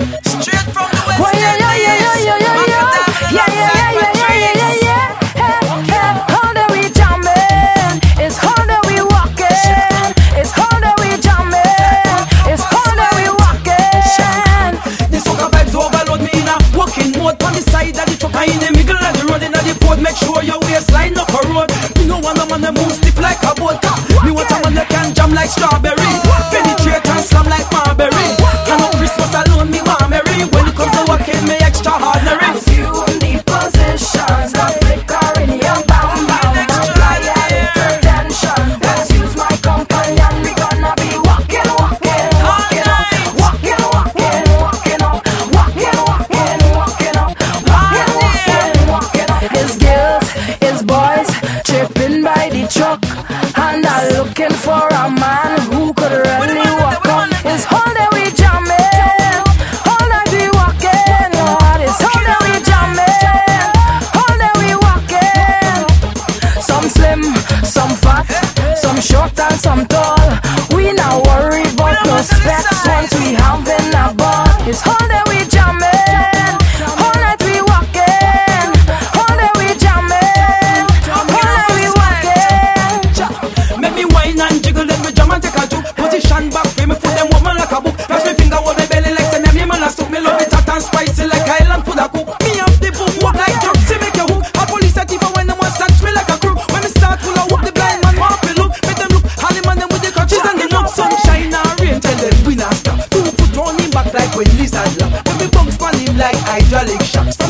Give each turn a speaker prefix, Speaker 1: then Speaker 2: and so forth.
Speaker 1: Straight from the west.
Speaker 2: Oh, yeah, yeah, yeah, yeah, yeah, yeah, yeah. Yeah, yeah, yeah, yeah, yeah, yeah, yeah. How that we jamming? It's how that we walking. It's how that we jamming. It's how that we walking.
Speaker 1: The soca vibes overload me in a walking mode. On the side of the truck, I in the middle of the road. In the port, make sure your waistline up a road. You know one man that move stiff like a boat. Me want a man that can jam like strawberry, penetrate and slam like Marbury. And on Christmas alone, me want Mary. When it comes to walking, me extraordinary.
Speaker 2: As you need positions, not flickering your bam bam. Apply a little tension. Let's use my companion. We gonna be walking, walking, walking up, walking, walking, walking up, walking, walking, walking up, walking, walking, walking up. His girls, his boys, tripping by the truck, and I'm looking for a man who could really walk on. It's all that we jamming, all that we walking. It's all that we jamming, all that we walking. Some slim, some fat, some short and some tall. We not worry about no specs once we having a ball. It's all that we jamming, all that we walking, all that we jamming, all that we walking.
Speaker 1: Make me whine and jiggle, let me jam and take a juke. Position back, frame me foot them woman like a book. Touch me finger, hold my belly like say me man a soup. Me love it hot and spicy like island food a cook. Me have the boom, walk like jerk, see make you hook. A police a thief when them want snatch me like a crook. When me start full of whoop, the blind man want to look. Make them look, all the man them with the crutches and the look. Sunshine and rain, tell them we not stop. 2 foot on him back like when lizard laugh. When me bounce on him like hydraulic shocks.